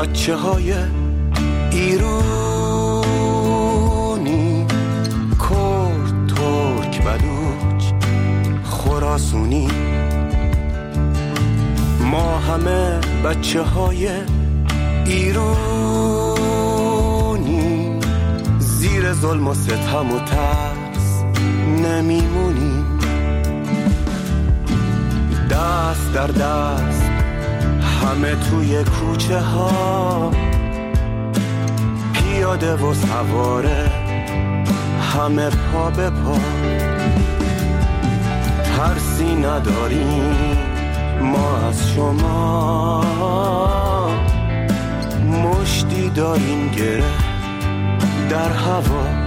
بچه های ایرونی، کرد، ترک، بلوچ، خراسونی، ما همه بچه های ایرونی، زیر ظلم و ستم و ترس نمیمونیم. دست در دست همه توی کوچه ها، پیاده و سواره همه پا به پا، ترسی نداریم ما از شما، مشتی داریم گره در هوا.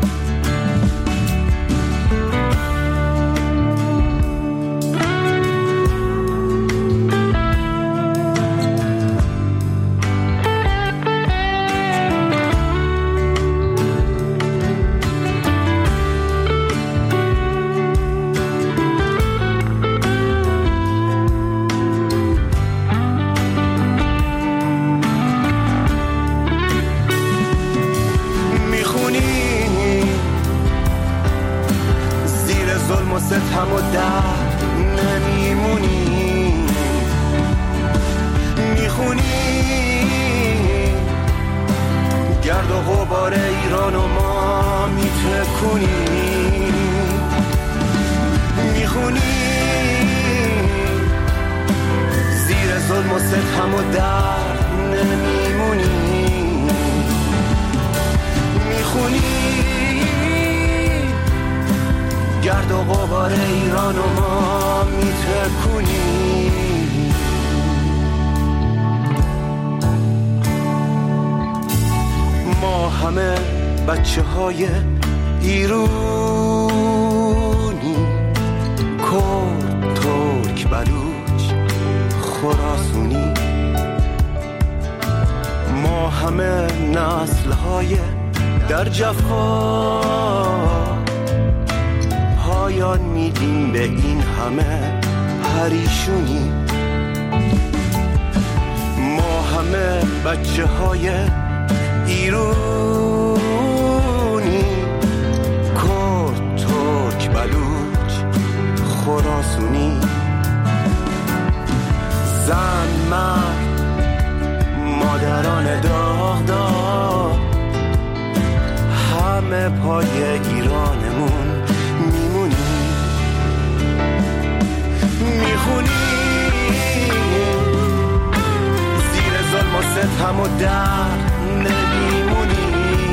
ستم و درد نمیمونی، میخونی گرد و غبار ایران و ما میتکونی، میخونی زیر ظلم و ستم و درد نمیمونی، میخونی گرد و غبار ایران و ما میتکونی. ما همه بچه های ایرونی، کرد، ترک، بلوچ، خراسونی، ما همه نسل های در جفا، پایان میدیم به این همه پریشونی. ما همه بچه های ایرونی، کرد، ترک، بلوچ، خراسونی، زن، مرد، مادران داغ داغ، همه پای ایرانمون میخونی، زیر ظلم و ستم و درد نمیمونی،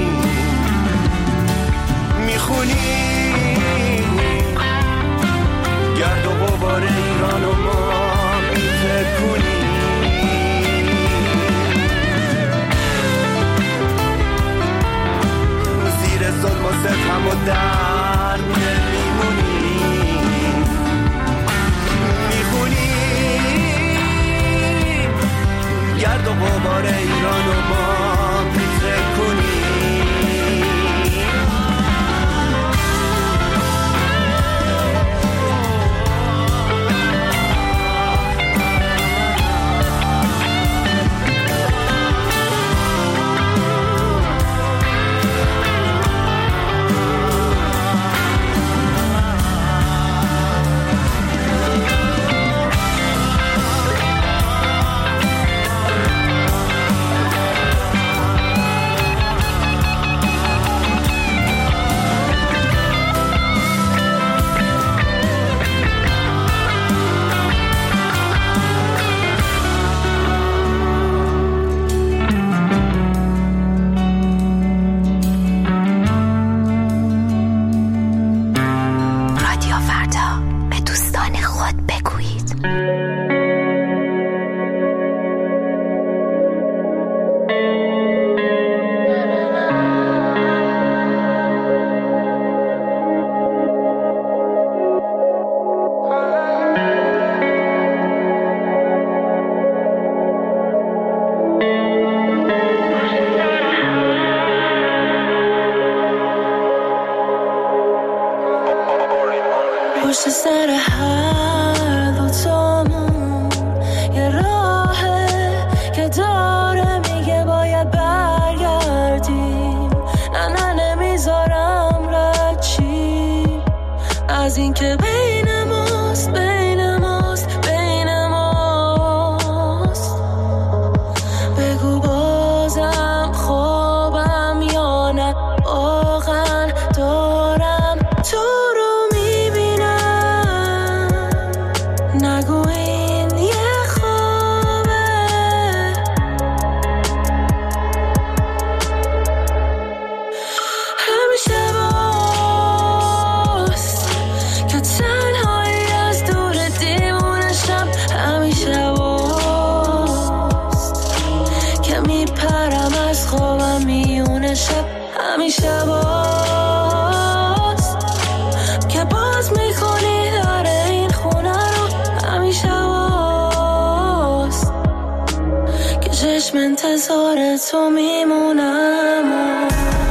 میخونی گرد و غبار ایران و ما میتکونی. زیر ظلم و ستم و درد نمیمونی، گرد و غبار ایران و ما میتکونی. پشت سر هر دوتامون یه راهه که داره میگه از این که بین ماست بین ماست بین ماست. بگو بازم خوابم یا نه، واقعا دارم تو رو میبینم. نگو این یه خوابه، همیشه باست که تنهایی از دور دیوونشم. همیشه باست که میپرم از خوابم میونه شب. همیشه باست که باز میکنی در این خونه رو. همیشه باست که چشم انتظار تو میمونم.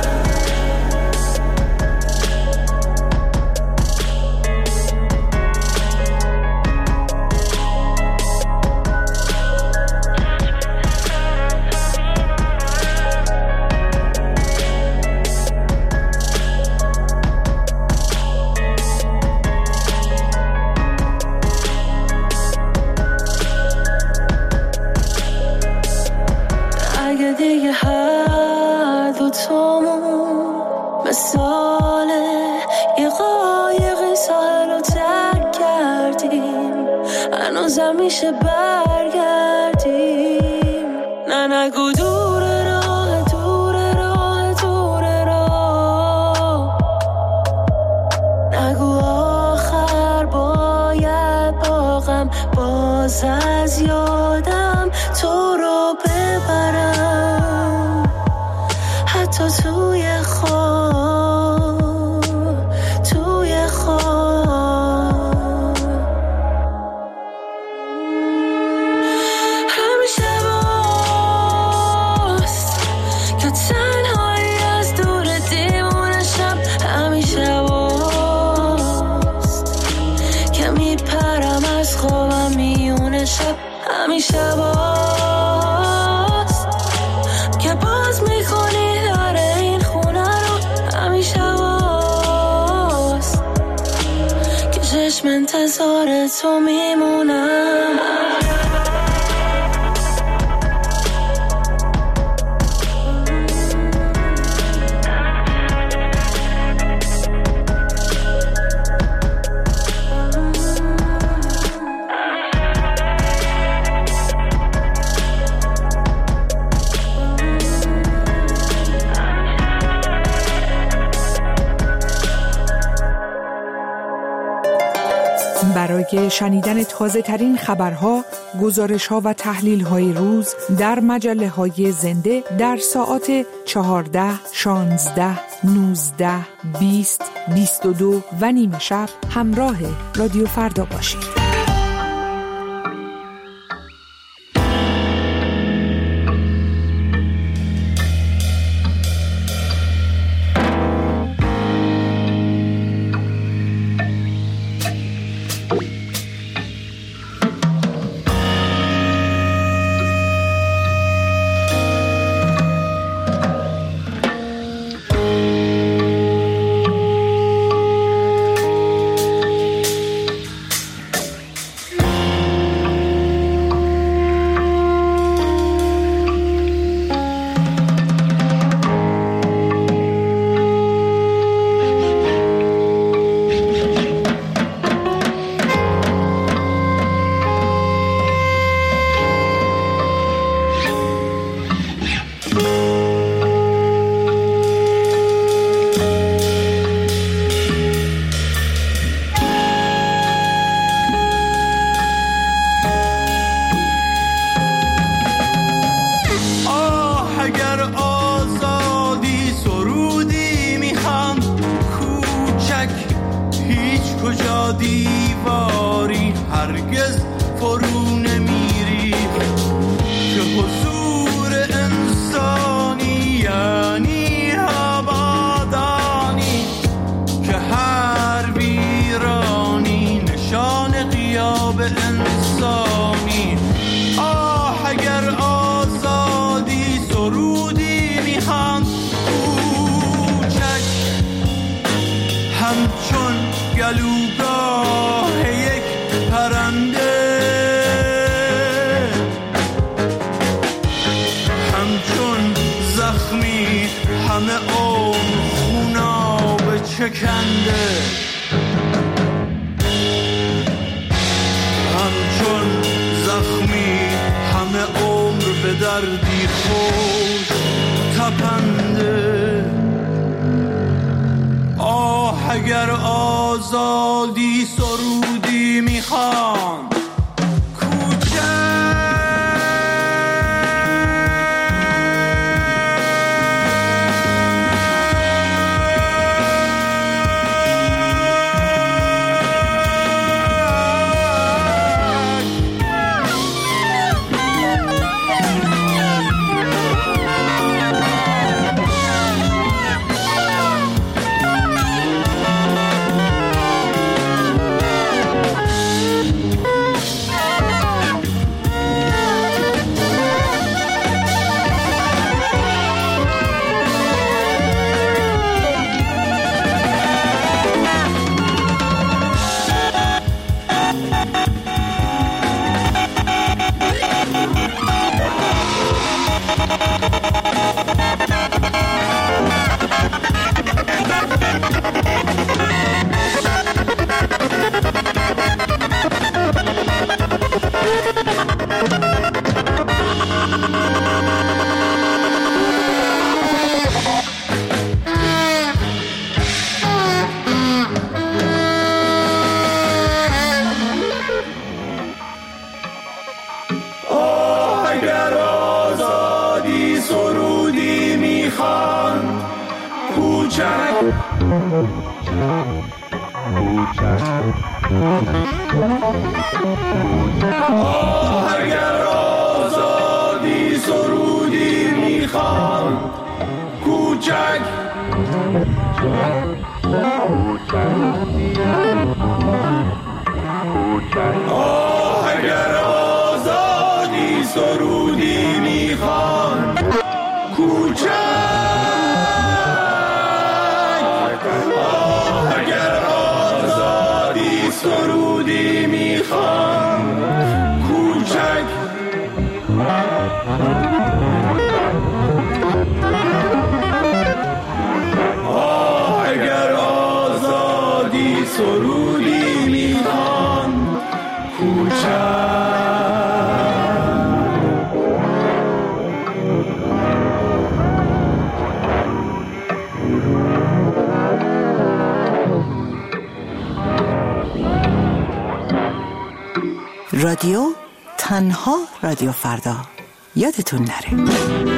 اگه دیگه هر دو تامون مثال یه قایقی ساحل رو ترک کردیم، هنوزم میشه برگردیم. نه نگو دور راه دور راه دور راه، نگو آخر باید باغم باز از یادم تو رو ببرم. حتی توی خواب توی خواب. همیشه باست که تنهایی از دور دیوونشم. همیشه باست که میپرم از خوابم میونه شب. همیشه باست که باز میکنی در این خونه رو. همیشه باست که چشم انتظار تو میمونم. برای شنیدن تازه ترین خبرها، گزارش‌ها و تحلیل‌های روز در مجله‌های زنده در ساعات 14، 16، 19، 20، 22 و نیم شب همراه رادیو فردا باشید. دیواری هرگز فرو نمیری که حضور انسانی یعنی آبادانی، که هر ویرانی نشان غیاب انسانی. اگر آزادی سرودی میخوان کوچک همچون گلوگاه یک پرنده، همچون زخمی همه عمر خوناب چکنده، همچون زخمی همه عمر به دردی خوش تپنده. آه اگر آزادی سرودی میخوان اگر آزادی سرودی میخوان کوچک اگر آزادی سرودی میخوان کوچک سرودی میخوام کوچک اگر آزادی سرودی میخوام کوچک. رادیو تنها رادیو فردا، یادتون نره.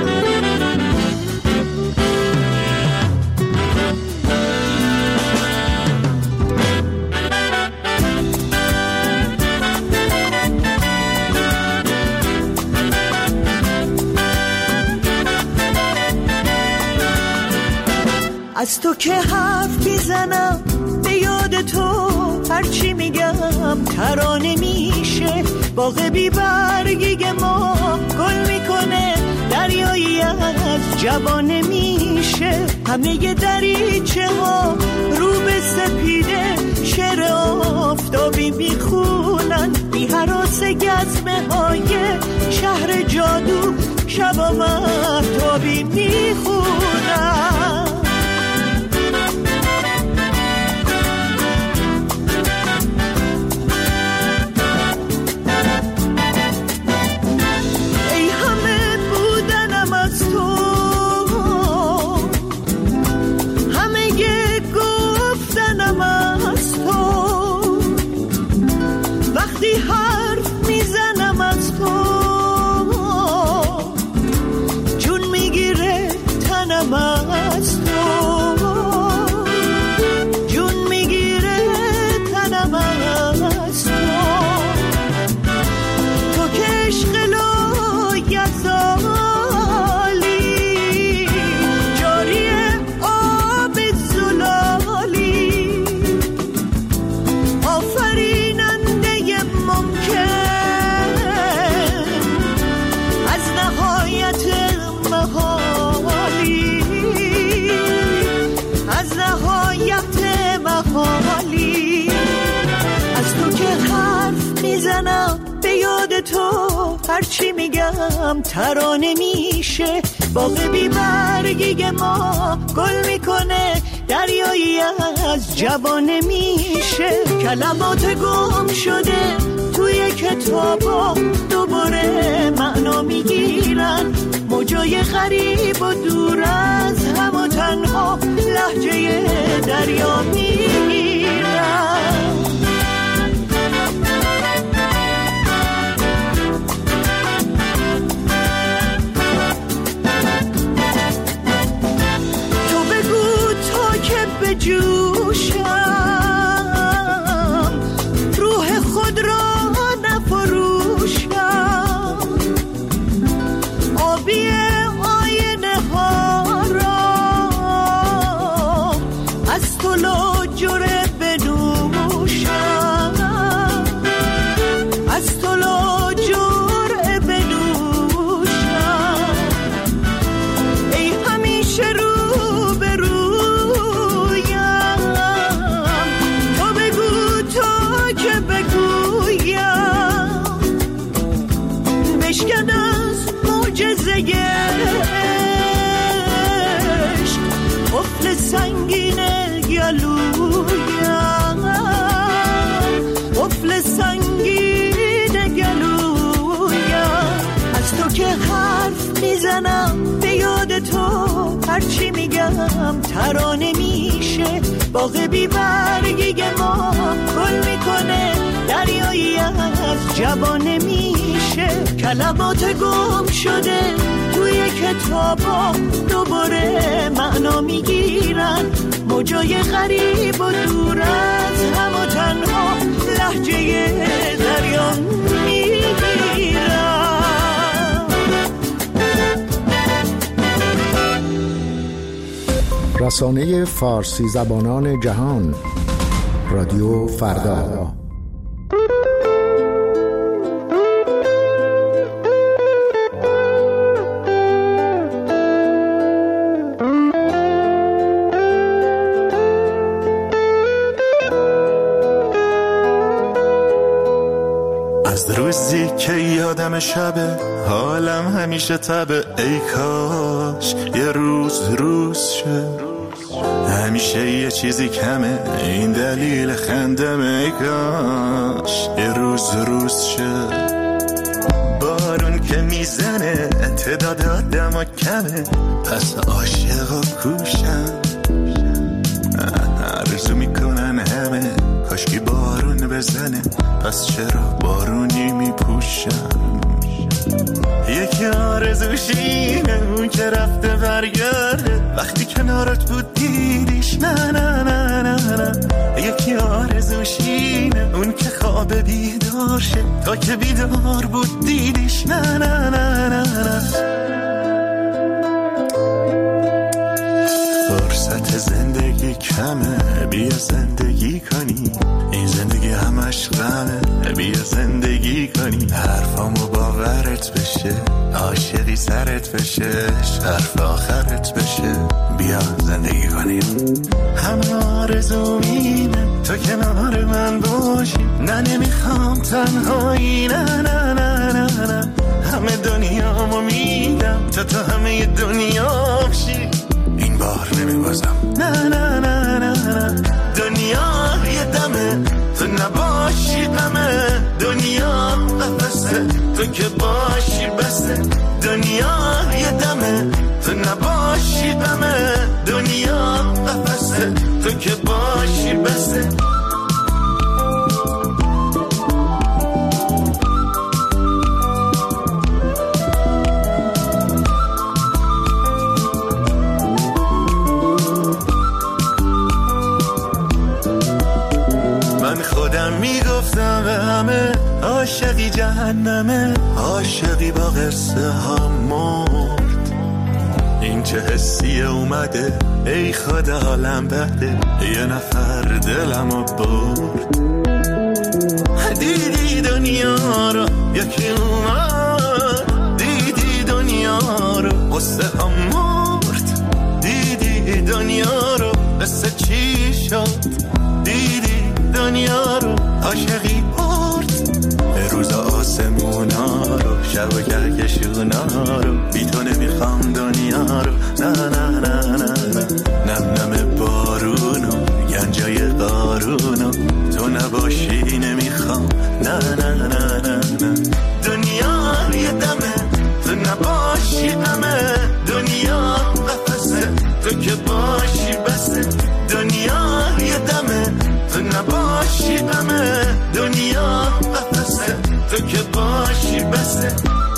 از تو که حرف میزنم به یاد تو هرچی میگم ترانه میشه. باغ بی برگی ما گل میکنه، دریایی از جوانه میشه. همه دریچه ها رو به سپیده شعر آفتابی میخونن، بی هراس گزمه های شهر جادو شبا مهتابی میخونن. حرف میزنم از تو، جون میگیره هرچی میگم ترانه میشه. باغ بی برگی ما گل میکنه، دریایی از جوانه میشه. کلمات گم شده توی کتابا دوباره معنا میگیرن، موجای غریب و دور از هم و تنها لهجه دریا میگیرن. تو بگو تا که بجوشم، روح خود را نفروشم، آبی آینه ها را از تو لاجره بنوشم، از تو لاجره بنوشم. ای همیشه رو به رویم، تو بگو تا که بگویم، بشکن از معجزه عشق قفل سنگین گلویم، قفل سنگین گلویم. از تو که حرف میزنم به یاد تو، هرچی میگم ترانه میشه. باغ بی برگی ما گل میکنه، دریایی از جوانه میشه. کلمات گم شده توی کتابا دوباره معنا میگیرن، موجای غریب و دور از هم و تنها لهجه دریا میگیرن. رسانه فارسی زبانان جهان، رادیو فردا. از روزی که یادم شبه، حالم همیشه تبه. ای کاش یه روز شه، همیشه یه چیزی کمه، این دلیل خندمه. ای کاش یه روز شه. بارون که میزنه تعداد آدم کمه، پس عاشق و کوشم. آرزو میکنن همه کاشکی بارون بزنه، پس چرا بارونی میپوشم. یکی آرزوشینه اون که رفته برگرده، وقتی کنارت بود دیدیش نه نه نه نه نه. یکی آرزوشینه اون که خواب بیدار شه، تا که بیدار بود دیدیش نه نه نه نه نه. فرصت زندگی کمه، بیا زندگی کنی، این زندگی همش غمه. بیا زندگی کنی، حرفامو باورت بشه، عاشقی سرت بشه، حرف آخرت بشه. بیا زندگی کنی. همه آرزومینه تو کنار من باشی، نه نمیخوام تنهایی، نه نه نه نه نه. همه دنیامو میدم تو همه دنیا بشی، این بار نمیبازم، نه نه نه نه نه. دنیا یه دمه تو نباشی غمه، دنیا قفسه تو که باشی بسه. دنیا یه دمه تو نباشی غمه، دنیا قفسه تو که باشی بسه. خودم میگفتم به همه عاشقی جهنمه، عاشقی با قصه ها مرد. این چه حسیه اومده ای خدا حالم بده، یه نفر دلمو برد. دیدی دنیا رو یکی اومد، دیدی دنیا رو قصه ها مرد. دیدی دنیا رو قصه چی شد، دیدی دنیا رو عاشقی برد. روز آسمونا رو شب و کهکشونا رو، بی تو نمیخوام دنیا رو. نه نه نه نه نه، نم نم بارونو گنجای قارونو، تو نباشی نمیخوام. نه نه نه نه نه، دنیا یه دمه تو نباشی غمه، دنیا قفسه تو که باشی بسه. دنیا یه دمه تو نباشی غمه، دنیا قفسه تو که باشی بسه.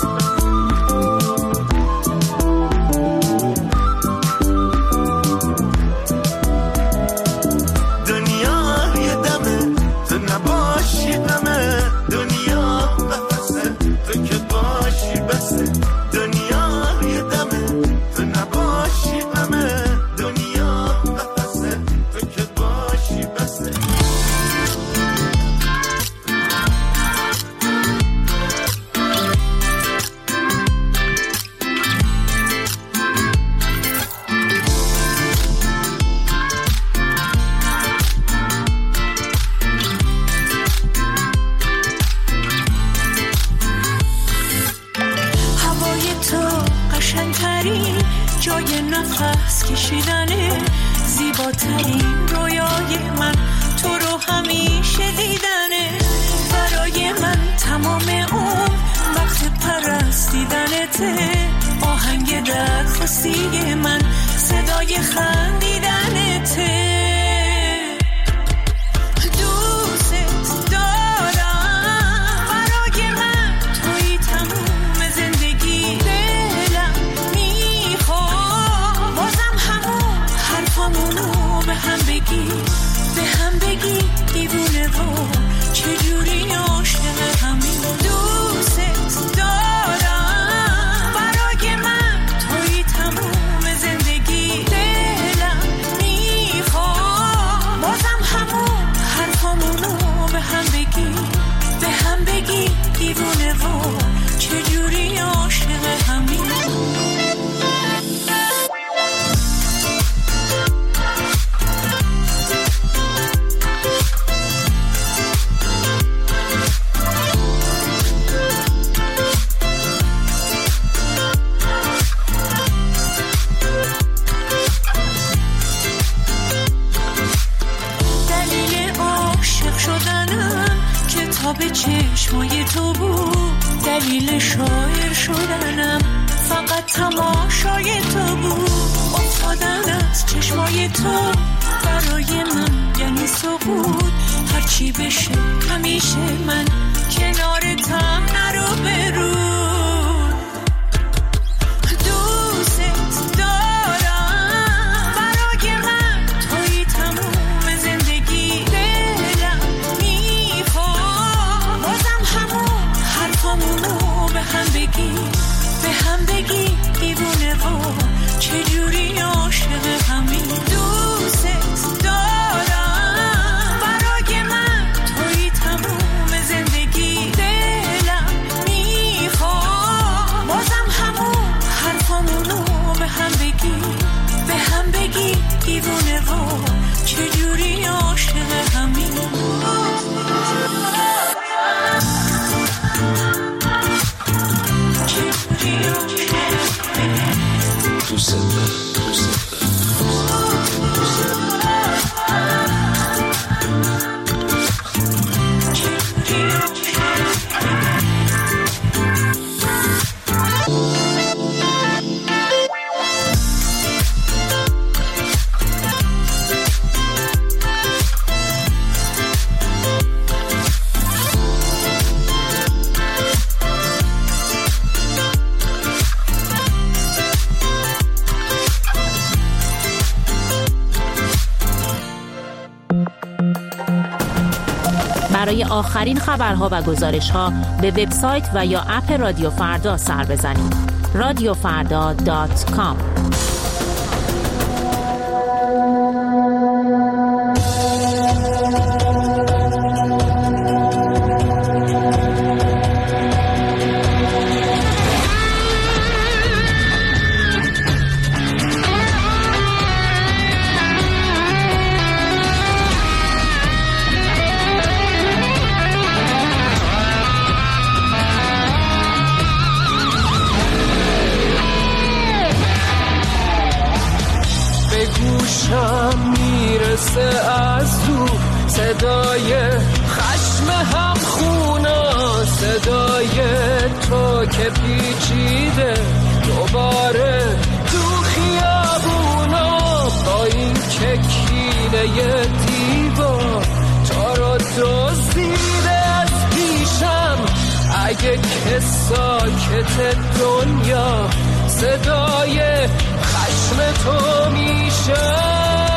جای نفس کشیدنه، زیباترین رویای من تو رو همیشه دیدنه. برای من تمام اون وقت پرستیدنته، آهنگ درخواستی من صدای خندیدنته. به هم بگی دیوونه و چجوری عاشق همین. دوست دارم، برای من توی تموم زندگی. دلم میخواد بازم همون حرفامونو به هم بگی دیوونه و چجوری عاشق همین. به چشمای تو بود، دلیل شاعر شدنم فقط تماشای تو بود. افتادن از چشمای تو برای من یعنی سقوط، هرچی بشه همیشه من کنارتم نرو برو. به هم بگی دیوونه و چجوری عاشق همین. دوست دارم، برای من توی تموم زندگی. دلم میخواد بازم همون حرفامونو به هم بگی دیوونه و چجوری عاشق همین. برای آخرین خبرها و گزارش‌ها به وبسایت و یا اپ رادیو فردا سر بزنید. radiofrda.com. چشم هم خونا، صدای تو که پیچیده دوباره تو خیابونا، با این که کیله دیوار تا رو دزدیده از پیشم. اگه که ساکت دنیا صدای خشم تو میشه،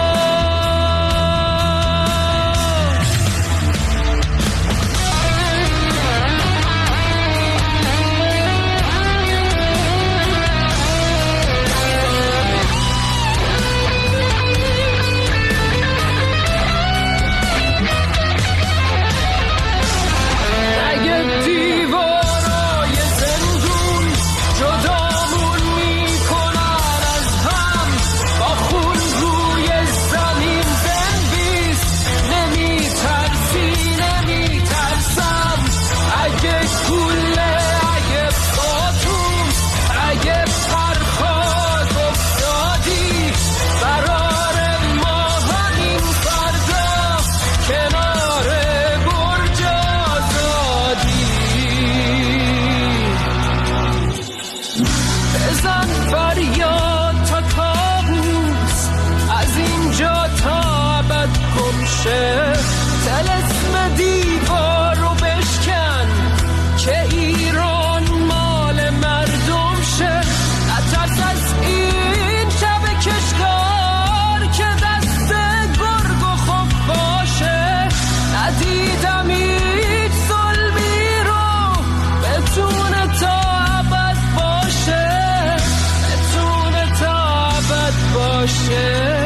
طلسم دیوار رو بشکن که ایران مال مردم شه. نترس از این شب کشکار که دست گرگ و خوب باشه. ندیدم هیچ ظلمی رو بتونه تا ابد باشه، بتونه تا ابد باشه.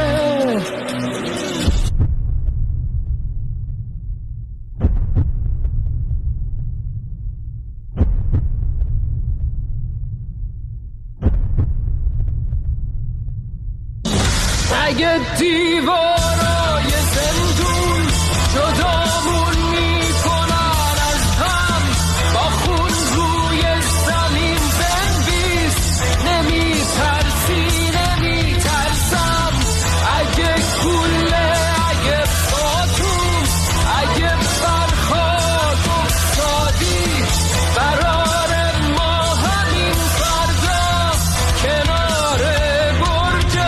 اگه دیوارای زندون جدامون میکنن از هم، با خون روی زمین بنویس نمیترسی نمیترسم. اگه گله اگه باتون اگه برخواد افتادی، قرار ما همین فردا کنار برج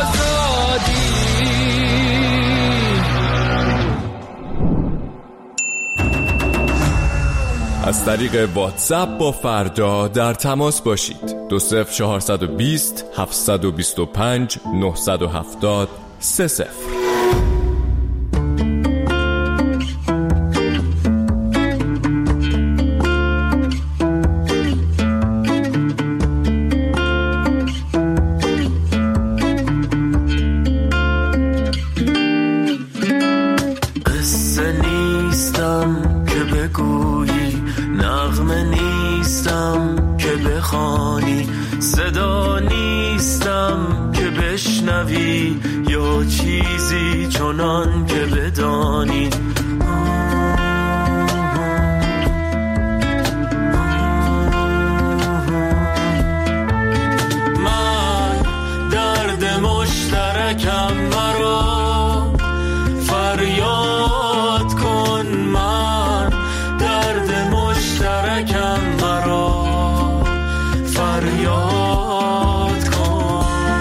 از طریق واتساپ با فردا در تماس باشید. 20420 725 970 30. قصه نیستم که بگویی، نغمه نیستم که بخوانی، صدا نیستم که بشنوی یا چیزی چنان که بدانی. من درد مشترکم مرا فریاد کن، من درد مشترکم مرا فریاد کن.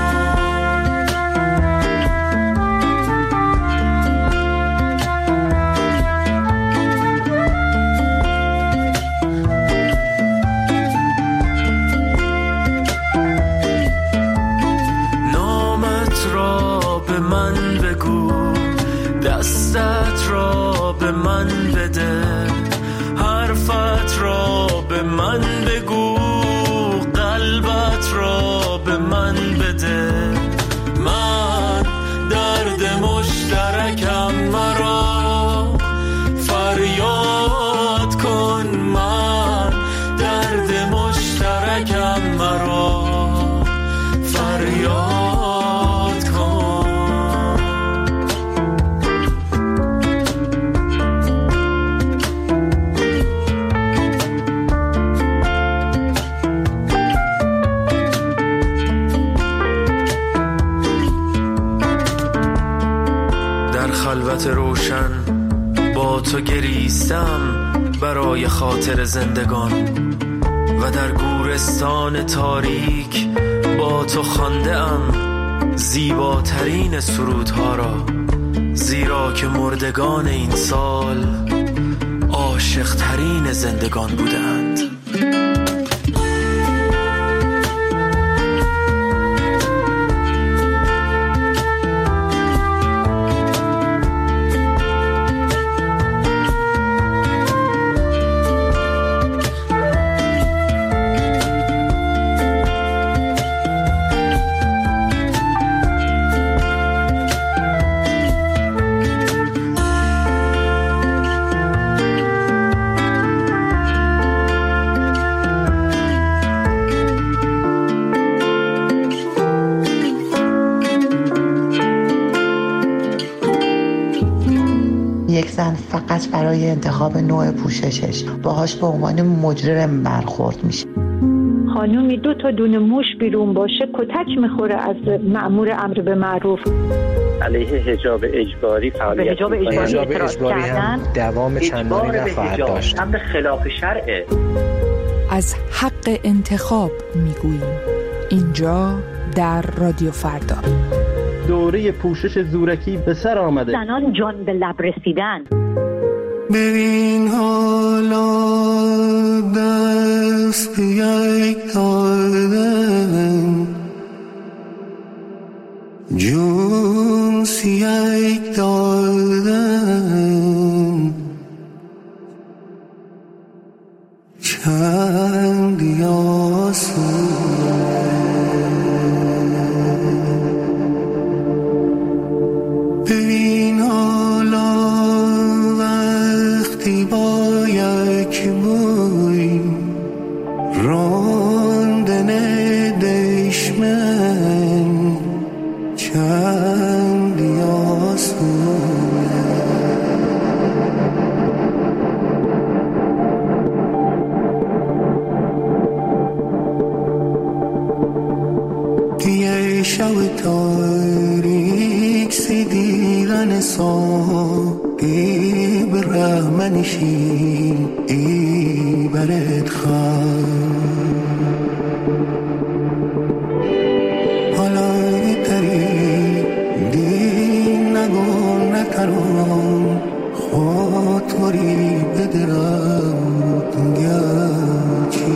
نامت را به من بگو، دستت را به من بده، حرفت را به من بگو، قلبت را به من بده. من درد مشترکم مرا فریاد کن، من درد مشترکم مرا فریاد کن. در خلوت روشن با تو گریستم برای خاطر زندگان و در گورستان تاریک با تو خوانده ام زیباترین سرودها را، زیرا که مردگان این سال عاشق‌ترین زندگان بودند. یک زن فقط برای انتخاب نوع پوششش باهاش به عنوان مجرم برخورد میشه. خانومی 2 تا دونه موش بیرون باشه کتک میخوره از مأمور امر به معروف. علیه حجاب اجباری فعالیت حجاب اجباری هم دوام چندانی نخواهد داشت. امر خلاف شرعه. از حق انتخاب میگوییم اینجا در رادیو فردا. دوره پوشش زورکی به سر آمده. زنان جان به لب رسیدن. ببین حالا دست یک دادم جون یک دادم چند یاسو ببین حالا وقتی با یک بوی راندن دشمن چند یاسونه یه شب تاریک سیدیدن صاحبی برحمنشین ای برد خواهد حالا تری دین نگون نتران خود توری بدرم دنیا چی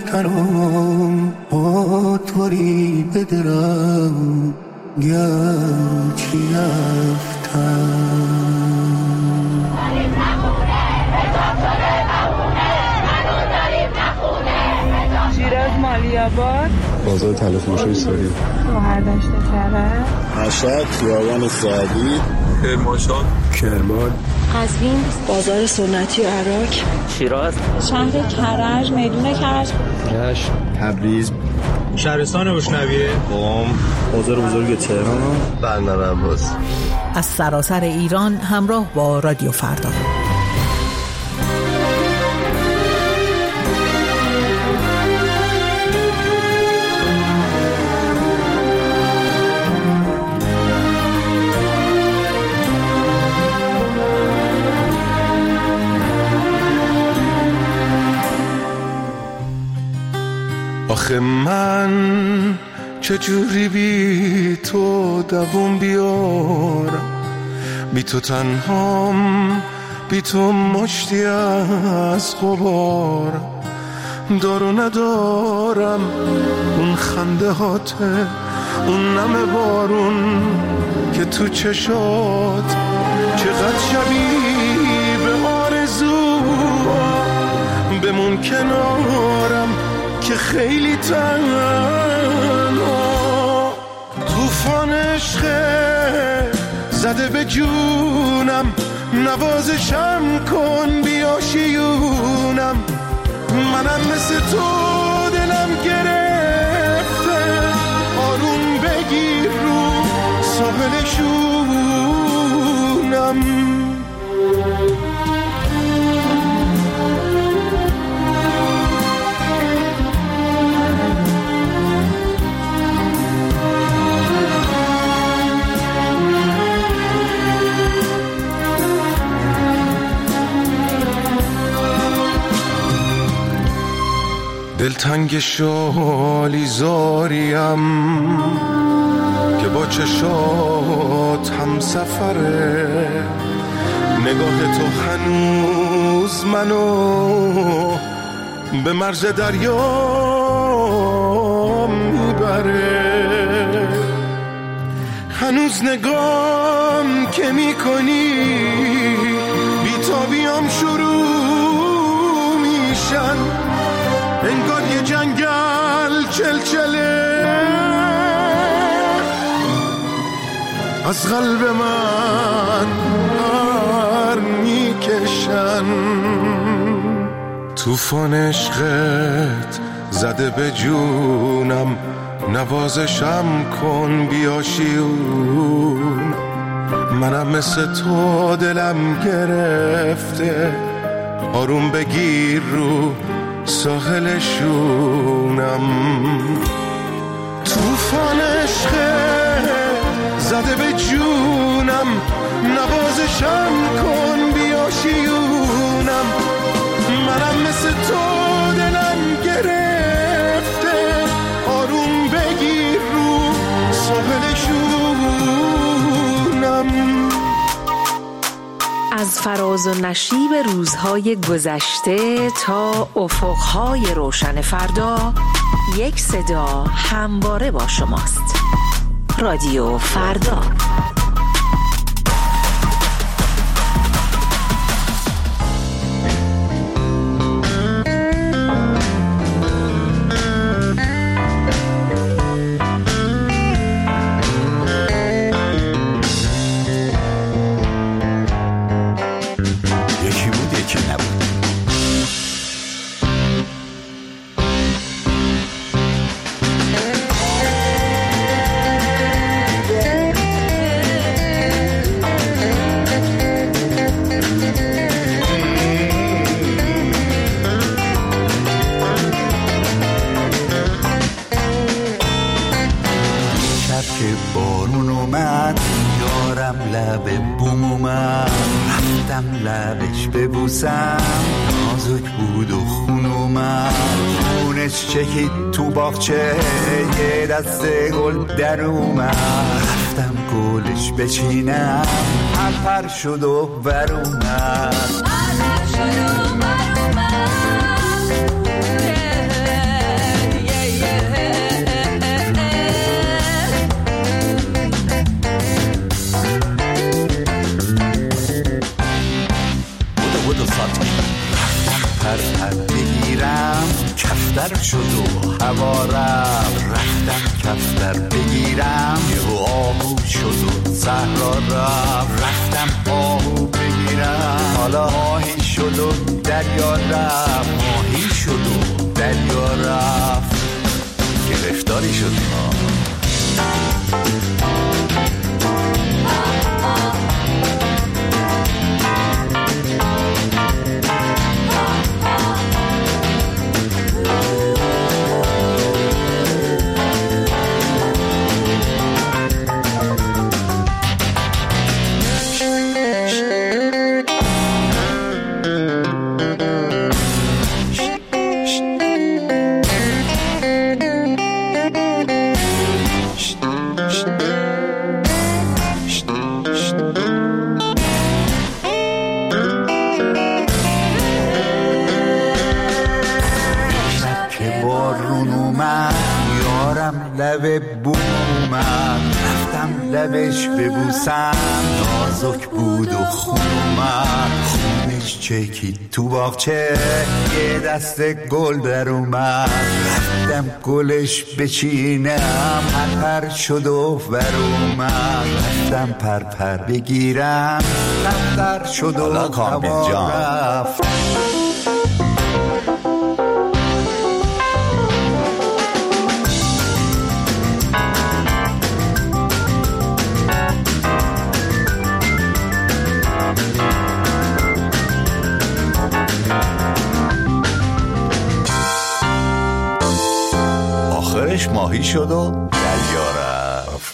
تنم با توری بدرم گرچی رفتم. شیراز مالی‌آباد، بازار تلفروشی ساری، شهردشت کرج، مشهد خیابان سعدی، کرمانشاه، کرمان، قزوین، بازار سنتی عراق، شیراز، شهر کرج، میدون کرج، رشت، تبریز، شهرستان روشنویه، قم، بازار بزرگ تهران، بندر عباس. از سراسر ایران همراه با رادیو فردا. آخه من چجوری بی تو دووم بیارم، بی تو تنهام، بی تو مشتی از غبار، دارو ندارم اون خنده هاته، اون نم بارون که تو چشات، چقدر شبیه به آرزو، بمون کنارم که خیلی تنها. طوفان عشق زده به جونم، نوازشم کن بیا شیونم، منم مثل تو دلم گرفته، آروم بگیر رو ساحل شونم. دلتنگ شالی زاریم که با چشات هم سفره، نگاه تو هنوز منو به مرز دریا میبره، هنوز نگام که میکنی بیتابیام شروع میشن، انگار یه جنگل چلچله از قلب من پر میکشن. طوفان عشقت زده به جونم، نوازشم کن بیا شیون، منم مثل تو دلم گرفته، آروم بگیر رو ساحل شونم. طوفان عشق زده به جونم، نوازشم کن بیا شیونم، منم مثل تو دلم گرفته، آروم بگیر رو ساحل شونم. از فراز و نشیب روزهای گذشته تا افقهای روشن فردا، یک صدا همواره با شماست. رادیو فردا. بارون اومد یارم لب بوم اومد، رفتم لبش ببوسم، نازک بود و خون اومد، خونش چکید تو باغچه، یه دست گل در اومد، رفتم گلش بچینم، پر شد و بر اومد. رفت، رفتم آهو بگیرم، حالا ماهی شد و دریا رفت، ماهی شد و دریا رفت، گرفتاری شدیم لب بومم، رفتم لبش ببوسم، نازک بود و خونم، خونش چکید تو باغچه، یه دست گل در اومد، رفتم گلش بچینم، پرپر شد و ور اومد، رفتم پرپر بگیرم، پرپر شد و هوا رفت. ماهی شد و دریا رفت.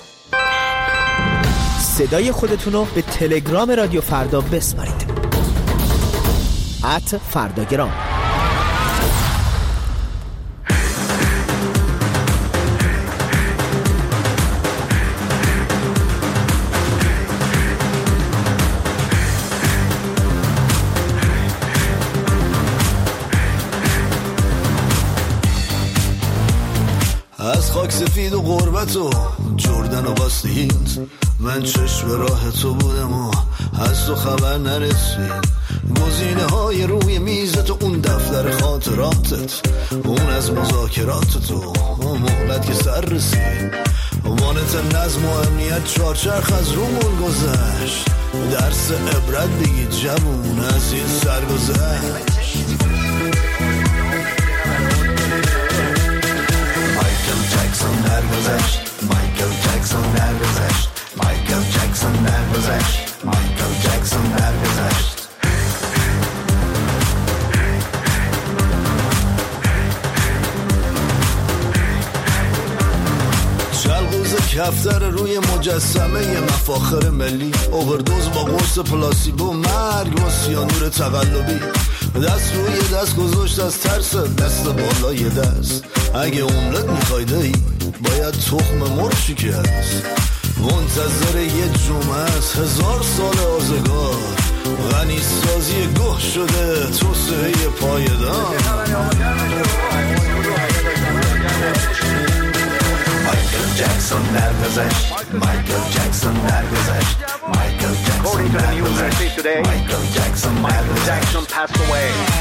صدای خودتونو به تلگرام رادیو فردا بسپارید. @فرداگرام. از خاک سفید و غربت و جردن و باستید، من چشم راه تو بودم و از تو خبر نرسید، گزینه های روی میزت و اون دفتر خاطراتت، اون از مذاکرات تو مهلت که سر رسید، وانت نظم و امنیت چارچرخ از رومون گذشت، درس عبرت بگید جوون از این سرگذشت. درگذشت مایکل جکسون درگذشت، مایکل جکسون درگذشت، مایکل جکسون درگذشت. چلغوز کفتر روی مجسمه مفاخر ملی، اووردوز با قرص پلاسیبو، مرگ با سیانور تقلبی، دست روی دست گذاشت از ترس، دست بالای دست، اگه املت میخوای دایی باید تخم مرغ شکست، منتظر یه جمعه است 1000 سال آزگار، غنی سازی گوه شده توسعه پایدار. مایکل جکسون درگذشت، مایکل جکسون درگذشت، مایکل جکسون درگذشت، مایکل جکسون درگذشت.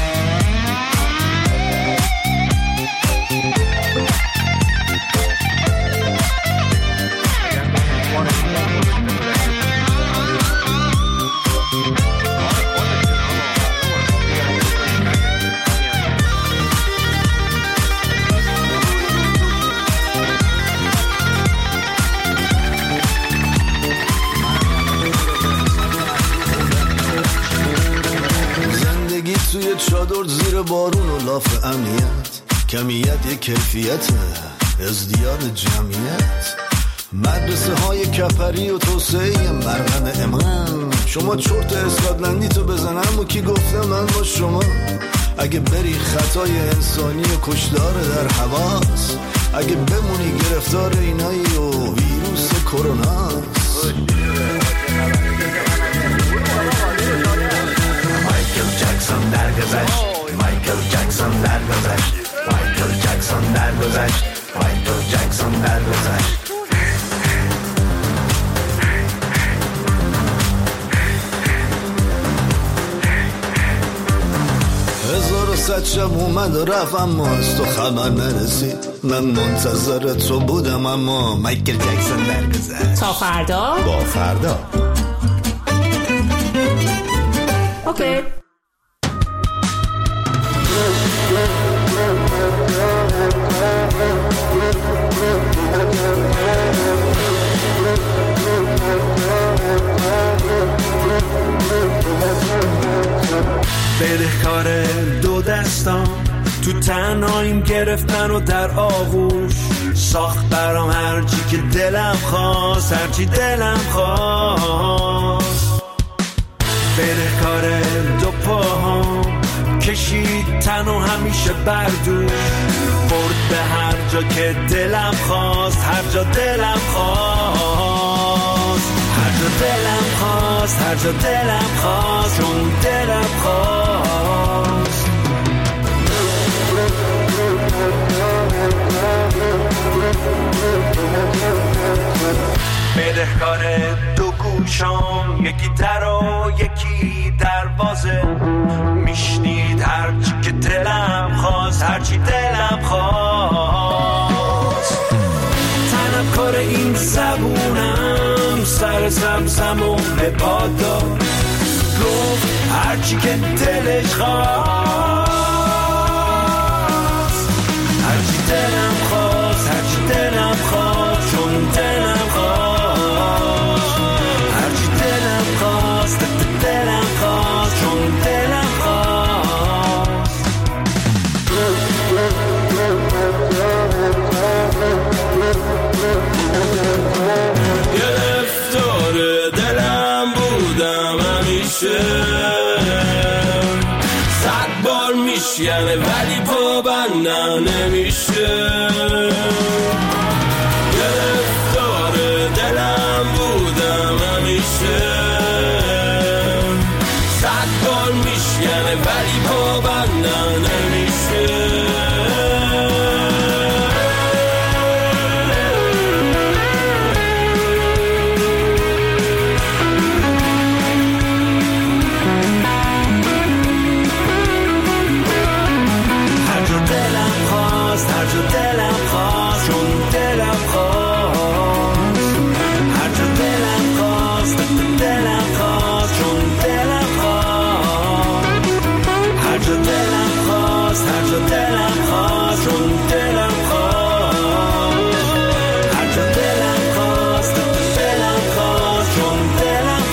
توی چادر زیر بارون و لاف امنیت، کمیت یک کیفیت ازدیاد جمعیت، مدرسه های کپری و توسعه مرغن امام. شما چرت اسکاتلندی تو بزنم و کی گفته من با شما، اگه بری خطای انسانی و کشدار در حواس، اگه بمونی گرفتار اینایی و ویروس کروناست. مایکل جکسون درگذشت، مایکل جکسون درگذشت، مایکل جکسون درگذشت، مایکل جکسون درگذشت. شب اومد و رفت اما از تو خبر نرسید، من منتظر تو بودم اما مایکل جکسون درگذشت. تا فردا با فردا. اوکی. بدهکار دو دستان تو تنهاییم گرفتن و در آغوش ساخت برام هرچی که دلم خواست، هرچی دلم خواست. بدهکار دو پاهام کشید تن و همیشه بردوش برد به هر جا که دلم خواست، هر جا دلم خواست، هر جا دلم خواست، هر جا دلم خواست، چون دلم خواست. بدهکار دو گوشام، یکی در و یکی دروازه، میشنید هرچی که دلم خواست، هرچی دلم خواست. تنم کار این زبونم، سر سبزم و به باد داد، گفت هرچی که دلش خواست، هرچی دلم خواست، هرچی دلم خواست، چون دلم خواست، هرچی دلم خواست، دلم خواست، چون دلم خواست. گرفتار دلم بودم همیشه، 100 بار میشکنه ولی پابندم نمیشه. گرفتار دلم بودم همیشه، 100 بار میشکنه ولی پابندم نمیشه. هر جا دلم خواست، چون دلم خواست، هر جا دلم خواست، دلم خواست، چون دلم خواست، هر جا دلم خواست، هر جا دلم خواست، چون دلم خواست، هر جا دلم خواست، دلم خواست، چون دلم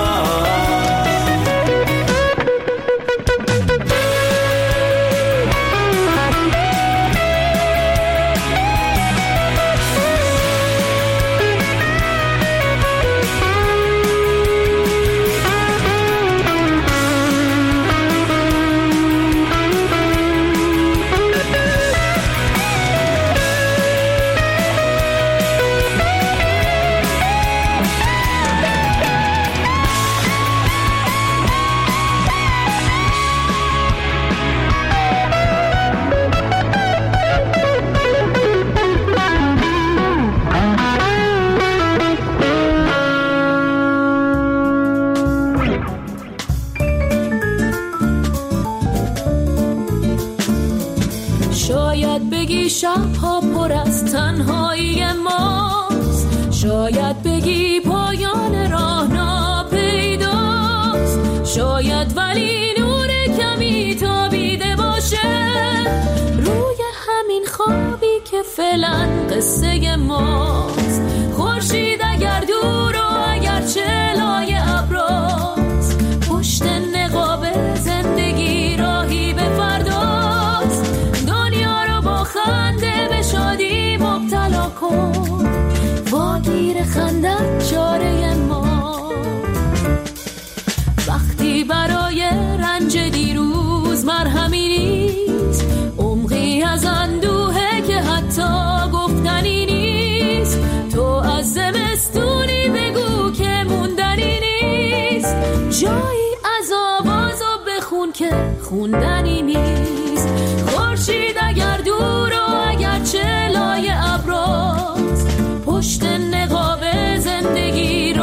شب‌ها پر از تنهایی ماست، شاید بگی پایان راه ناپیداست، شاید ولی نور کمی تابیده باشه روی همین خوابی که فعلا قصه ماست. خورشید اگر دور و اگر چلای ابراست، پشت نقاب زندگی راهی به فرداست. دنیا رو با خنده به شادی مبتلا کن، واگیر خندت چاره ما. وقتی برای رنج دیروز مرهمی نیست، عمقی از اندوهه که حتی گفتنی نیست. تو از زمستونی بگو که موندنی نیست، جایی از آواز و بخون که خوندنی نیست. خورشید اگر دور و اگر چلای ابراست، پشت نقاب زندگی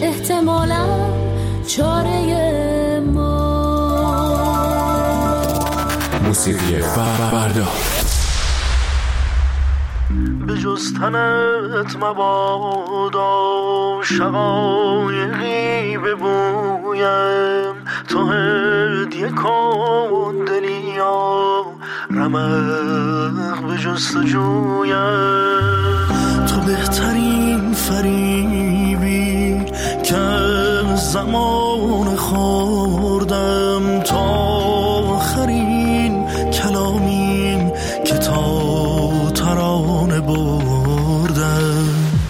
احتمالاً چاره ما. موسیقی فردا. به جز تنت مبادا شقایقی ببویم، تو هدیه کن دلیا رمق به جستجویم. تو بهترین فریبی که زمان خوردم، تا آخرین کلامیم که تا ترانه بردم.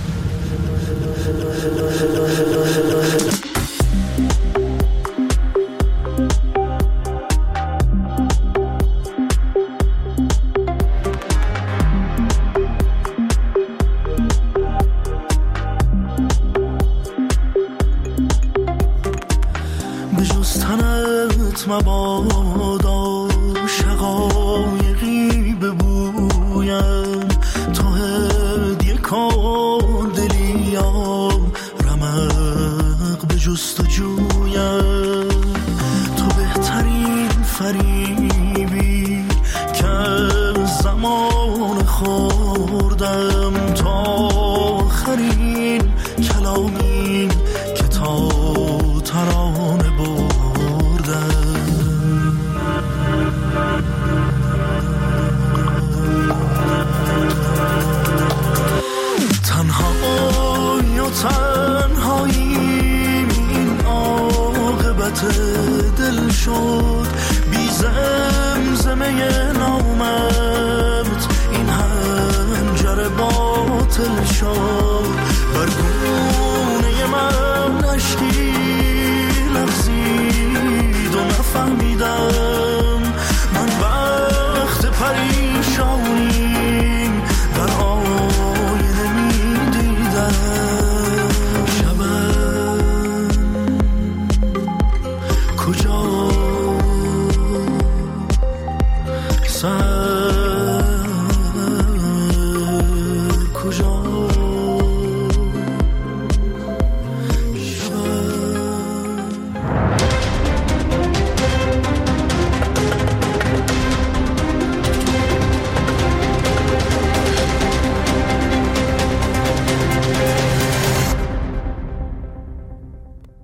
مبادا شقایقی ببویم، تو هدیه کن دلیا رمق به جستجویم. تو بهترین فریبی که زمان خوردم، تا آخرین کلامین که تا ترانه بردم. تنهاییم این عاقبت دل شد، بی زمزمه نامت این هنجر باطل شد. بر